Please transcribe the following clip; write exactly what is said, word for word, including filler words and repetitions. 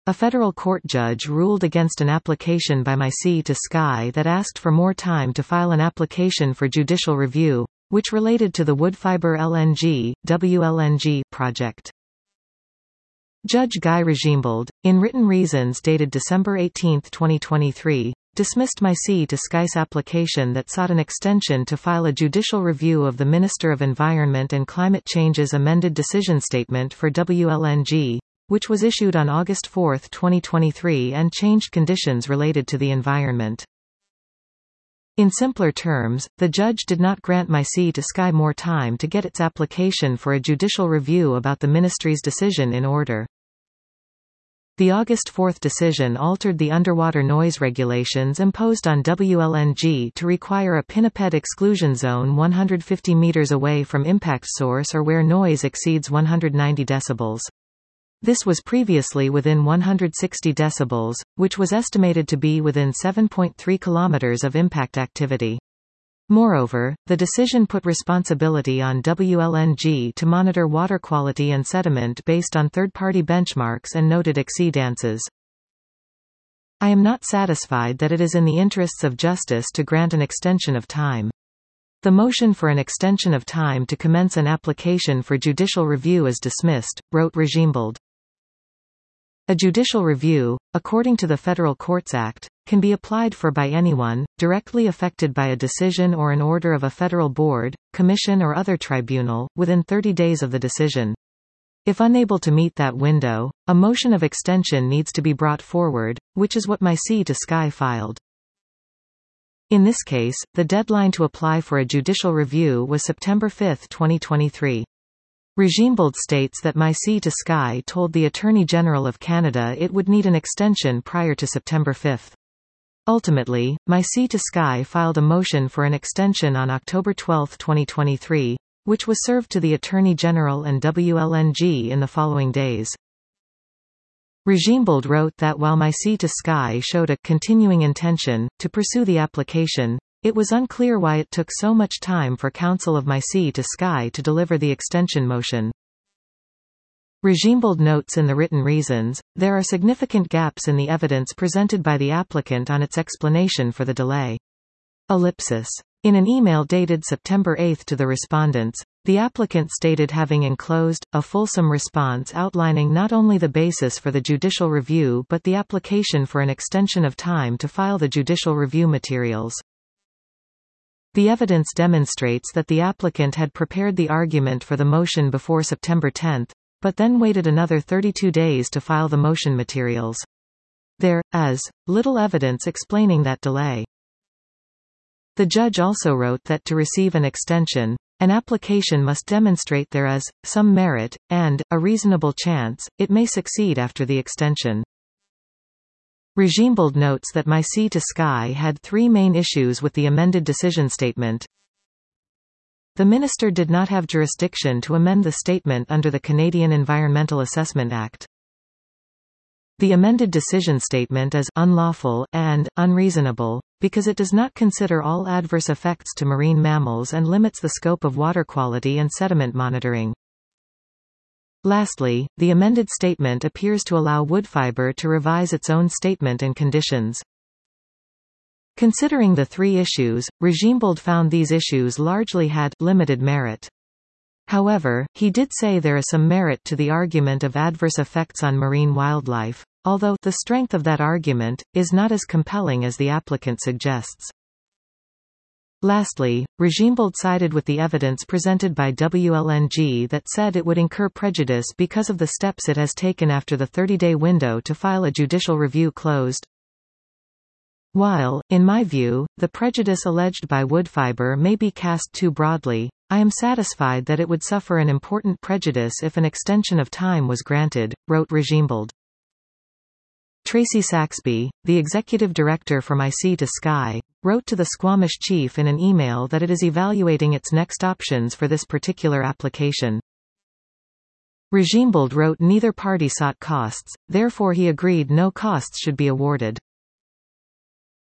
A federal court judge ruled against an application by My Sea to Sky that asked for more time to file an application for judicial review, which related to the Woodfibre L N G, W L N G project. Judge Guy Regimbald, in written reasons dated December eighteenth twenty twenty-three, dismissed My Sea to Sky's application that sought an extension to file a judicial review of the Minister of Environment and Climate Change's amended decision statement for W L N G, which was issued on August fourth twenty twenty-three and changed conditions related to the environment. In simpler terms, the judge did not grant My Sea to Sky more time to get its application for a judicial review about the ministry's decision in order. The August fourth decision altered the underwater noise regulations imposed on W L N G to require a pinniped exclusion zone one hundred fifty meters away from impact source or where noise exceeds one hundred ninety decibels. This was previously within one hundred sixty decibels, which was estimated to be within seven point three kilometers of impact activity. Moreover, the decision put responsibility on W L N G to monitor water quality and sediment based on third-party benchmarks and noted exceedances. I am not satisfied that it is in the interests of justice to grant an extension of time. The motion for an extension of time to commence an application for judicial review is dismissed, wrote Regimbald. A judicial review, according to the Federal Courts Act, can be applied for by anyone, directly affected by a decision or an order of a federal board, commission or other tribunal, within thirty days of the decision. If unable to meet that window, a motion of extension needs to be brought forward, which is what My Sea to Sky filed. In this case, the deadline to apply for a judicial review was September fifth twenty twenty-three. Regimbald states that My Sea to Sky told the Attorney General of Canada it would need an extension prior to September fifth. Ultimately, My Sea to Sky filed a motion for an extension on October twelfth twenty twenty-three, which was served to the Attorney General and W L N G in the following days. Regimbald wrote that while My Sea to Sky showed a continuing intention to pursue the application, it was unclear why it took so much time for counsel of My Sea to Sky to deliver the extension motion. Regimbald notes in the written reasons, there are significant gaps in the evidence presented by the applicant on its explanation for the delay. Ellipsis. In an email dated September eighth to the respondents, the applicant stated having enclosed a fulsome response outlining not only the basis for the judicial review but the application for an extension of time to file the judicial review materials. The evidence demonstrates that the applicant had prepared the argument for the motion before September tenth, but then waited another thirty-two days to file the motion materials. There is little evidence explaining that delay. The judge also wrote that to receive an extension, an application must demonstrate there is some merit, and a reasonable chance it may succeed after the extension. Regimbald notes that My Sea to Sky had three main issues with the amended decision statement. The minister did not have jurisdiction to amend the statement under the Canadian Environmental Assessment Act. The amended decision statement is unlawful and unreasonable, because it does not consider all adverse effects to marine mammals and limits the scope of water quality and sediment monitoring. Lastly, the amended statement appears to allow Woodfibre to revise its own statement and conditions. Considering the three issues, Regimbald found these issues largely had limited merit. However, he did say there is some merit to the argument of adverse effects on marine wildlife, although the strength of that argument is not as compelling as the applicant suggests. Lastly, Regimbald sided with the evidence presented by W L N G that said it would incur prejudice because of the steps it has taken after the thirty-day window to file a judicial review closed. While, in my view, the prejudice alleged by Woodfibre may be cast too broadly, I am satisfied that it would suffer an important prejudice if an extension of time was granted, wrote Regimbald. Tracy Saxby, the executive director for My Sea to Sky, wrote to the Squamish chief in an email that it is evaluating its next options for this particular application. Regimbald wrote neither party sought costs, therefore he agreed no costs should be awarded.